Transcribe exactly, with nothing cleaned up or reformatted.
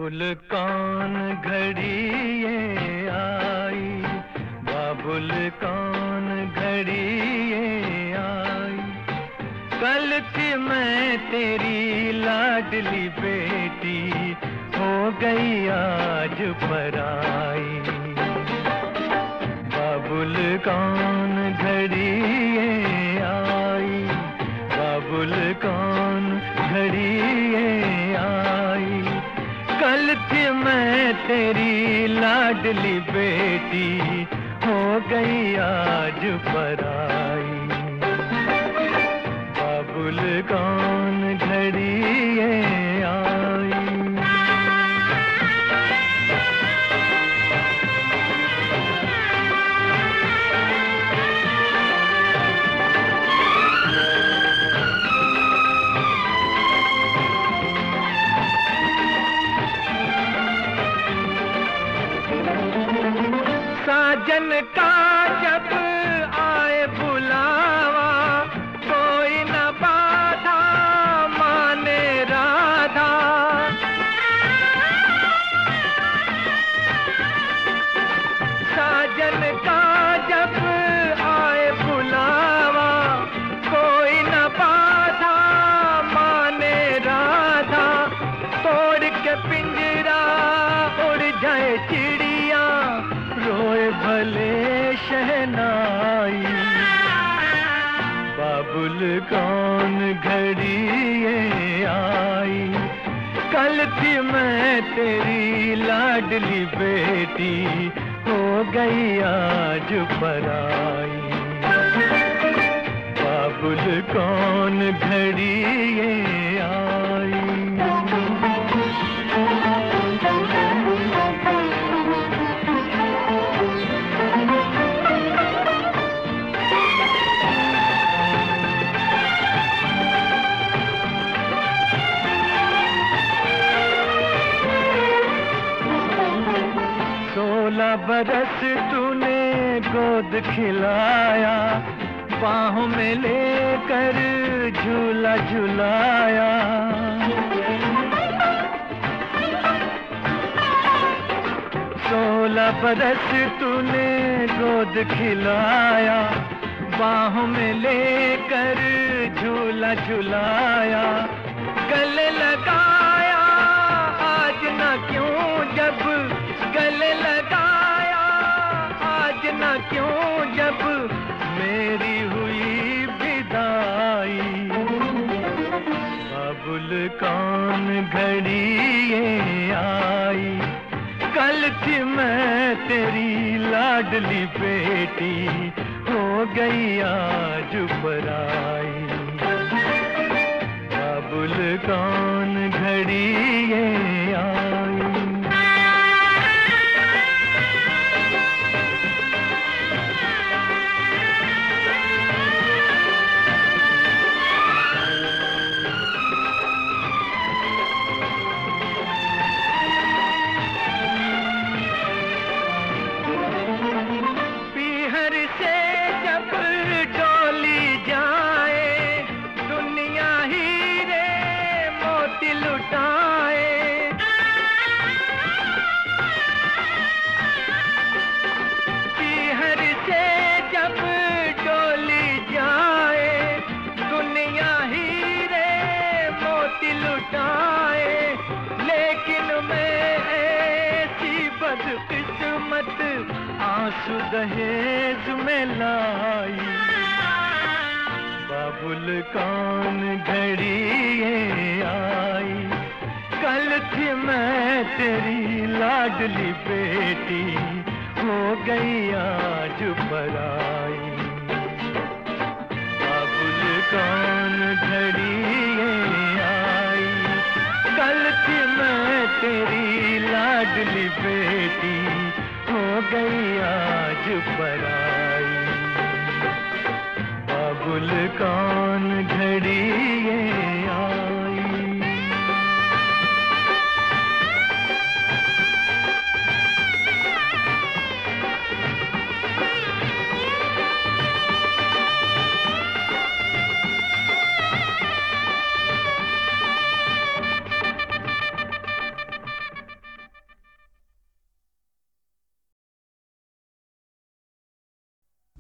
बाबुल कौन घड़ी ये आई, बाबुल कौन घड़ी ये आई। कल थी मैं तेरी लाडली बेटी, हो गई आज पराई। बाबुल कौन घड़ी ये आई, बाबुल कौन घड़ी ये आई। कल थी मैं तेरी लाडली बेटी, हो गई आज पराई। बाबुल कौन घड़ी ये आई। साजन का जब आए बुलावा, कोई न बाधा माने राधा। साजन का जब आए बुलावा, कोई न बाधा माने राधा। तोड़ के पिंजरा उड़ जाए चिड़िया, रोए भले शहनाई। बाबुल कौन घड़ी ये आई। कल थी मैं तेरी लाडली बेटी, हो गई आज पराई। बाबुल कौन घड़ी ये आई। सोलह बरस तूने गोद खिलाया, बाहों में लेकर झूला झुलाया। सोलह बरस तूने गोद खिलाया, बाहों में लेकर झूला झुलाया। गले लगाया आज ना क्यों, जब गले लगाया आज ना क्यों, जब मेरी हुई विदाई। बाबुल कौन घड़ी ये आई। कल थी मैं तेरी लाडली बेटी, हो गई आज पराई। बाबुल कौन घड़ी ये आई। लेकिन मैं ऐसी बदकिस्मत आंसू दहेज में लाई। बाबुल कौन घड़ी ये आई। कल थी मैं तेरी लाडली बेटी, हो गई आज पराई। बाबुल कौन घड़ी ये आई। कल थी मैं तेरी लाडली बेटी, हो गई आज पराई। बाबुल कौन घड़ी